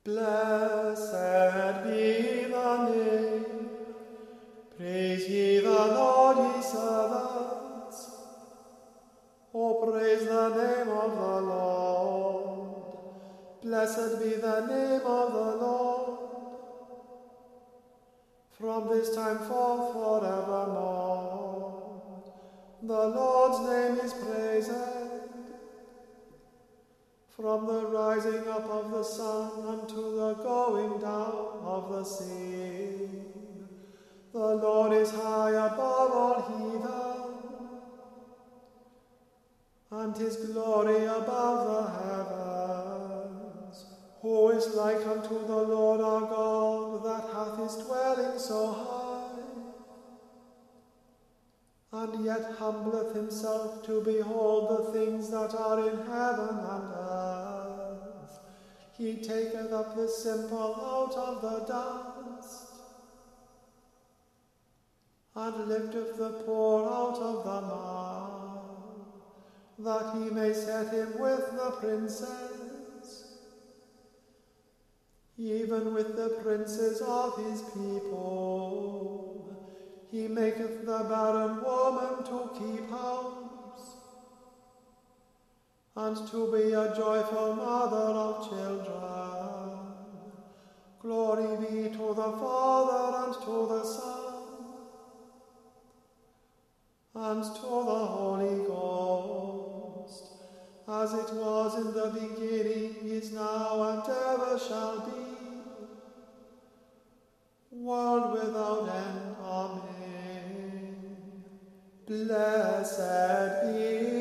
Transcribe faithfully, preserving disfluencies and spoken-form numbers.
Blessed be the name. Praise ye the Lord, ye servants. Oh, praise the name of the Lord. Blessed be the name of the Lord. From this time forth forevermore, the Lord's name is praised. From the rising up of the sun unto the going down of the same, the Lord is high above all heathen, and his glory above the heavens. Who is like unto the Lord our God, that hath his dwelling so high, and yet humbleth himself to behold the things that are in heaven and earth? He taketh up the simple out of the dust, and lifteth the poor out of the mire, that he may set him with the princes, even with the princes of his people. He maketh the barren woman to keep house, and to be a joyful mother of children. Glory be to the Father, and to the Son, and to the Holy Ghost, as it was in the beginning, is now, and ever shall be, world without end. Amen. Blessed be